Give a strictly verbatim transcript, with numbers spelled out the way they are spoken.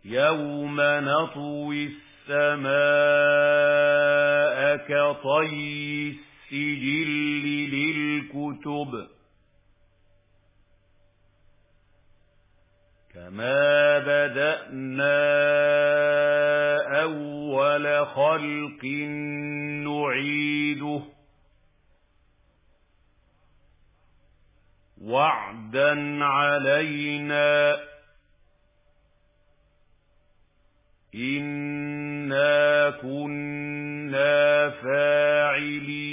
يَوْمَ نَطْوِي السَّمَاءَ كَطَيِّ السِّجِلِّ لِلْكُتُبِ كَمَا بَدَأْنَا أَوَّلَ خَلْقٍ نُّعِيدُهُ وَعْدًا عَلَيْنَا إِنَّا كُنَّا فَاعِلِينَ